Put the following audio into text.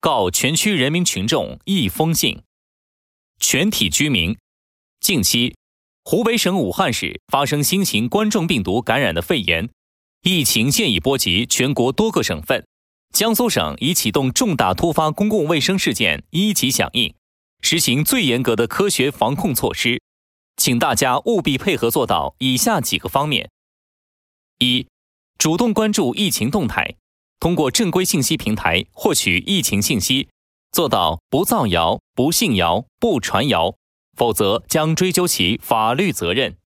告全区人民群众一封信。全体居民，近期，湖北省武汉市发生新型冠状病毒感染的肺炎，疫情现已波及全国多个省份。江苏省已启动重大突发公共卫生事件一级响应，实行最严格的科学防控措施，请大家务必配合做到以下几个方面：一、主动关注疫情动态，通过正规信息平台获取疫情信息，做到不造谣、不信谣、不传谣，否则将追究其法律责任。